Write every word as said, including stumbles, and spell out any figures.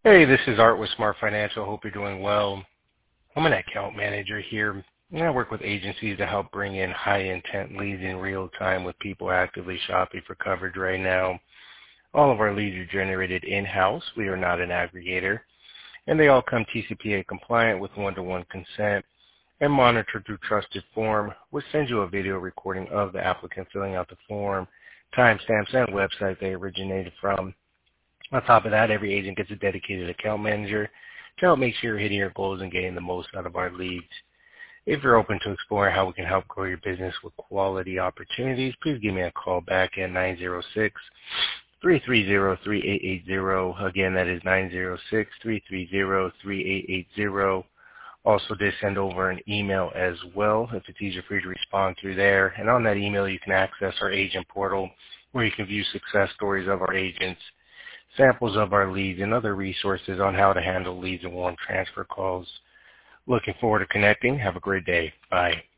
Hey, this is Art with Smart Financial. Hope you're doing well. I'm an account manager here, and I work with agencies to help bring in high-intent leads in real time with people actively shopping for coverage right now. All of our leads are generated in-house. We are not an aggregator, and they all come T C P A compliant with one-to-one consent and monitored through Trusted Form, which sends you a video recording of the applicant filling out the form, timestamps, and website they originated from. On top of that, every agent gets a dedicated account manager to help make sure you're hitting your goals and getting the most out of our leads. If you're open to exploring how we can help grow your business with quality opportunities, please give me a call back at nine zero six, three three zero, three eight eight zero. Again, that is nine zero six, three three zero, three eight eight zero. Also, did send over an email as well if it's easier for you to respond through there. And on that email, you can access our agent portal where you can view success stories of our agents, samples of our leads, and other resources on how to handle leads and warm transfer calls. Looking forward to connecting. Have a great day. Bye.